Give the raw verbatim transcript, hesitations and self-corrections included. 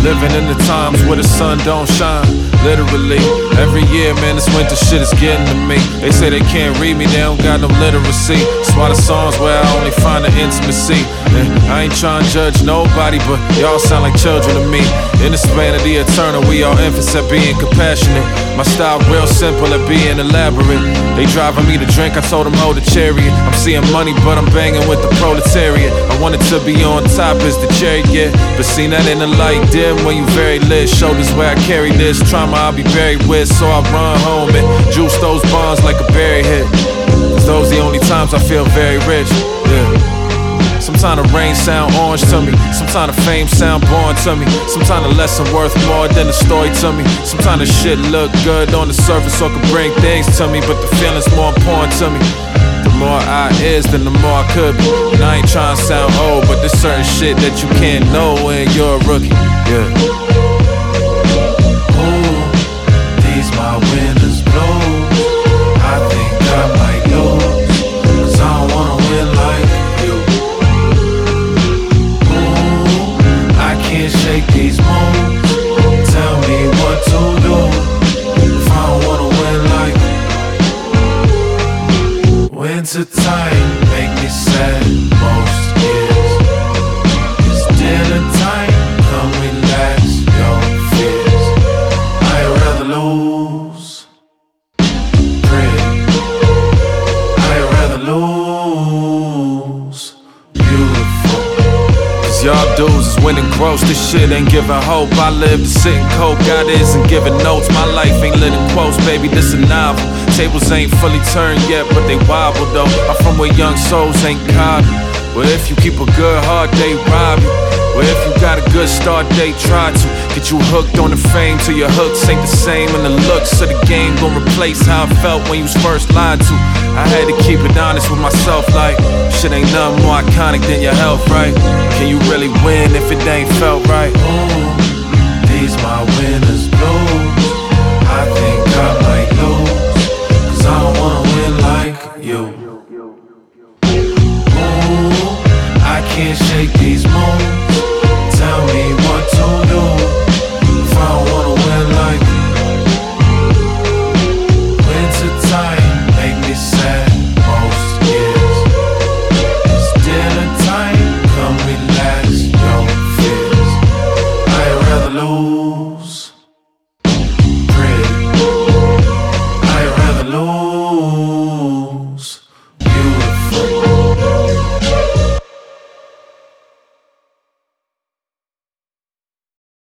Living in the times where the sun don't shine, literally. Every year, man, this winter shit is getting to me. They say they can't read me, they don't got no literacy. That's why the songs where I only find the intimacy. And I ain't trying to judge nobody, but y'all sound like children to me. In the span of the eternal, we all infants at being compassionate. My style real simple at being elaborate. They driving me to drink, I told them hold the chariot. I'm seeing money, but I'm banging with the proletariat. I wanted to be on top as the chariot, but seen that in the light dim when you very lit. Shoulders where I carry this trauma I'll be buried with, so I run home and juice those bonds like a berry hit. Cause those the only times I feel very rich, yeah. Sometimes the rain sound orange to me, sometimes the fame sound boring to me, sometimes the lesson worth more than the story to me. Sometimes the shit look good on the surface or can bring things to me, but the feeling's more important to me. The more I is, then the more I could be. And I ain't trying to sound old, but there's certain shit that you can't know when you're a rookie, yeah. Ooh, these my winners blows. I think I might lose, cause I don't wanna win like you. Ooh, I can't shake these moves. Tell me what to do if I don't wanna win like you. Winter time make me sad most years. It's dinner time, come relax your fears. I'd rather lose, pray. I'd rather lose, beautiful. Cause y'all dudes is winning gross, this shit ain't giving hope. I live to sit and coke, God isn't giving notes. My life ain't lit in quotes, baby, this a novel. Tables ain't fully turned yet, but they wobble though. I'm from where young souls ain't coddled. Well, if you keep a good heart, they rob you. Well, if you got a good start, they try to get you hooked on the fame till your hooks ain't the same. And the looks of the game gon' replace how it felt when you was first lied to. I had to keep it honest with myself, like shit ain't nothing more iconic than your health, right? Can you really win if it ain't felt right? Ooh, these my winners blow.